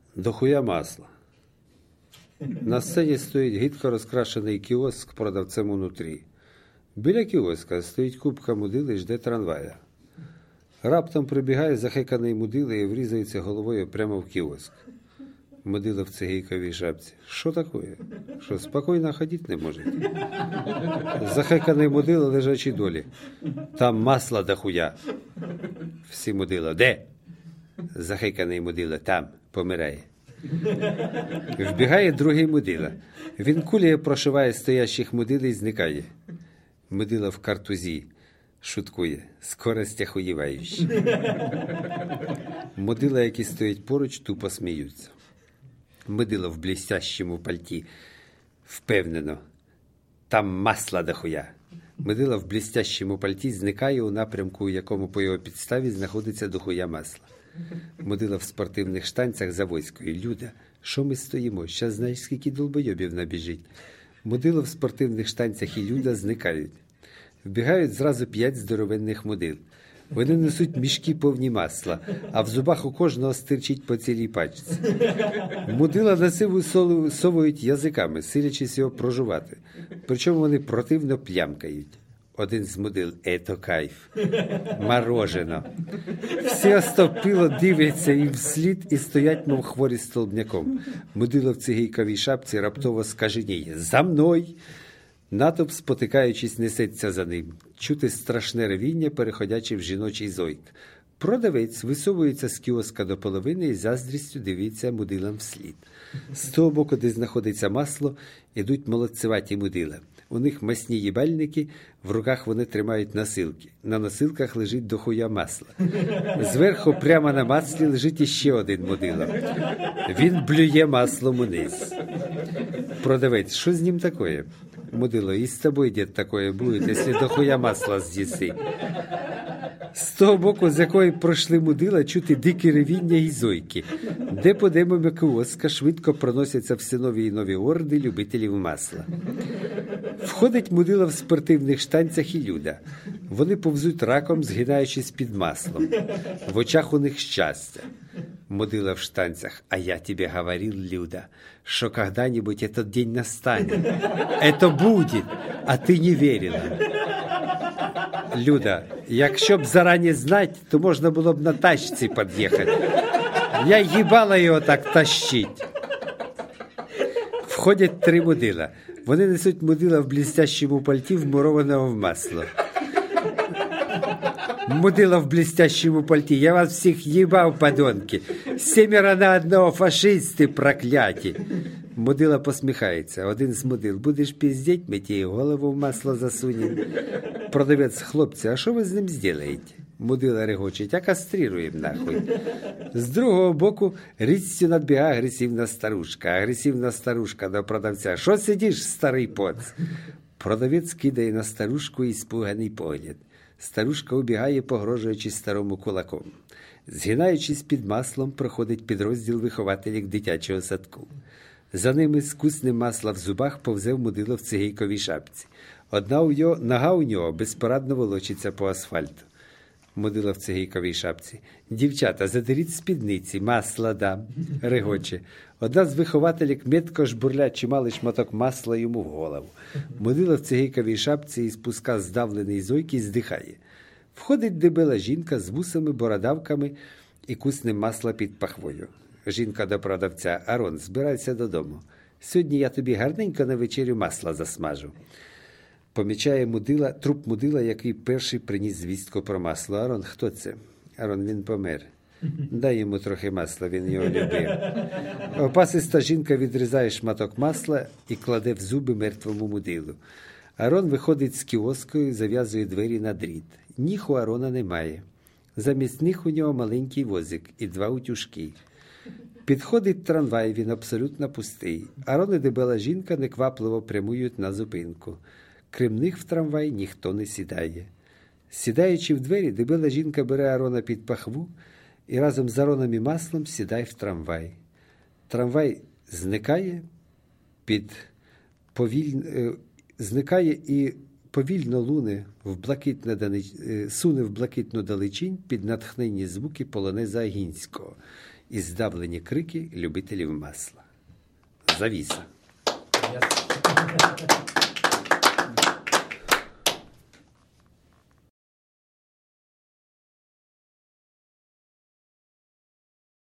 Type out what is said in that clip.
Дохуя масла. На сцені стоїть гидко розкрашений кіоск продавцем унутрі. Біля кіоска стоїть купка мудили і жде трамвая. Раптом прибігає захеканий мудила і врізається головою прямо в кіоск. Мудила в цигейковій шапці. Що таке? Що, спокійно ходити не можете? Захеканий мудила лежачий долі. Там масла дохуя. Всі мудила. Де? Захеканий мудила. Там. Помирає. Вбігає другий мудила. Він куляє, прошиває стоящих мудил і зникає. Мудила в картузі. Шуткує. Скорость охуєваюча. Мудила, які стоять поруч, тупо сміються. Мудила в блістящому пальті. Впевнено. Там масла дохуя. Мудила в блістящому пальті зникає у напрямку, у якому по його підставі знаходиться дохуя масла. Мудила в спортивних штанцях за войською. Люда, що ми стоїмо? Щас знаєш, скільки долбойобів набіжить. Мудила в спортивних штанцях і Люда зникають. Вбігають зразу 5 здоровенних мудил. Вони несуть мішки повні масла, а в зубах у кожного стирчить по цілій пачці. Мудила на сиву совують язиками, силячись його прожувати. Причому вони противно плямкають. Один з мудил – ето кайф. Морожено. Всі остовпіло дивляться їм вслід і стоять, мов хворі столбняком. Мудило в цигейковій шапці раптово скаженіє. За мною! Натовп, спотикаючись, несеться за ним. Чути страшне ревіння, переходячи в жіночий зойк. Продавець висовується з кіоска до половини і заздрістю дивиться мудилам вслід. З того боку, де знаходиться масло, ідуть молодцеваті мудила. У них масні їбальники, в руках вони тримають насилки. На насилках лежить дохуя масла. Зверху прямо на маслі лежить іще один мудила. Він блює маслом униз. Продавець, що з ним таке? Мудило, і з тобою, дід, такое буде, якщо дохуя масла з'їси. З того боку, з якої пройшли мудила, чути дикі ревіння і зойки. Де подемо кіоска швидко проносяться все нові і нові орди любителів масла. Входить мудила в спортивних штанцях і Люда. Вони повзуть раком, згинаючись під маслом. В очах у них щастя. Мудила в штанцах. А я тебе говорил, Люда, что когда-нибудь этот день настанет. Это будет, а ты не верила. Люда, якщо б зарані знать, то можна було б на тачці під'їхати. Я їбала його так тащить. Входять 3 мудила. Вони несуть мудила в блістящому пальті, вмурованого в масло. Мудила в блестящему пальте. Я вас всех ебал, подонки. 7 на 1 фашисти прокляті. Мудила посміхається. Один з мудил. Будеш пиздеть, ми тебе голову в масло засунем. Продавець, хлопці, а що ви з ним зробите? Мудила регочить, а кастрируємо нахуй. З другого боку річцю надбігає агресивна старушка. Агресивна старушка до продавця. Що сидиш, старий поц? Продавець кидає на старушку іспуганий погляд. Старушка убігає, погрожуючи старому кулаком. Згинаючись під маслом, проходить підрозділ вихователів дитячого садку. За ними з куснем масла в зубах повзе мудило в цигейковій шапці. Нога у нього безпорадно волочиться по асфальту. Мудило в цигейковій шапці. Дівчата, задеріть спідниці, масла дам. Регоче. Одна з вихователів метко жбурлять чималий шматок масла йому в голову. Мудило в цигейковій шапці і спуска здавлений зойки здихає. Входить дебела жінка з вусами, бородавками і куснем масла під пахвою. Жінка до продавця. Арон, збирайся додому. Сьогодні я тобі гарненько на вечерю масла засмажу. Помічає мудила, труп мудила, який перший приніс звістку про масло. Арон, хто це? Арон, він помер. Дай йому трохи масла, він його любив. Опасиста жінка відрізає шматок масла і кладе в зуби мертвому мудилу. Арон виходить з кіоску і зав'язує двері на дріт. Ніг у Арона немає. Замість них у нього маленький возик і 2 утюжки. Підходить трамвай, він абсолютно пустий. Арон і дебела жінка неквапливо прямують на зупинку. Крім них в трамвай ніхто не сідає. Сідаючи в двері, дебела жінка бере Арона під пахву і разом з Ароном і маслом сідає в трамвай. Трамвай зникає, і повільно суне в блакитну далечінь під натхненні звуки полонеза Агінського. і здавлені крики любителів масла. Завіса. Я-